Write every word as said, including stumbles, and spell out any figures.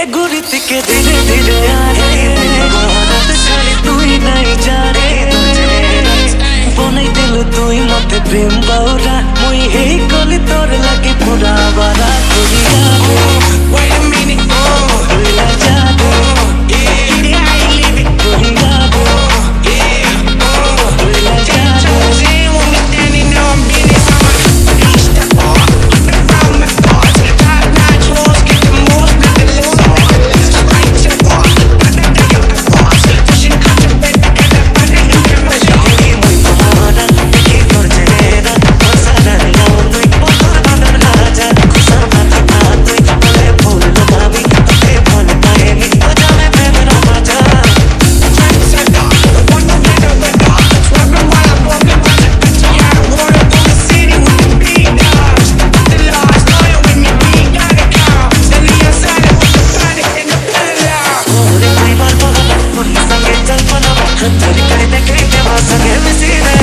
ए गुरीत के धीरे धीरे आरे रात छाड़ी तू ही नहीं जाने बनै दिल तू ही मते प्रेम बाउरा मुई हे कली तोर लगे पूरा बारा दुनिया Wait a minute, oh, दुनिया जादू yeah, I live it, दुनिया दो yeah, oh. दुनिया Tell me, जादू tell me, want me standing now, I'm getting some. Reach the bar, around my thoughts. Top notch walls, get the most, not the less on. Right to war, not the day of the boss. Pushing out the bed, and I'm running in the machine. ये मुई तुम्हारा के तोर जनेरा सारा लाउनुई पहाड़ राजा खुशा माथा पातुई तले फूल लगावी तले फूल पाएमी बजाने पे मेरा मजा Trendsetter, the one who made a winner. Swerving while I'm walking by the picture. Yeah, I wanna go to the city with the big dogs. The laws, loyal with me, we gotta count. Steady aside with the panic and the pillar. ओरे कोई बाल पगा मुर्गी संगे चल पना तेरी करे ते करे ते वासगे मिसी रे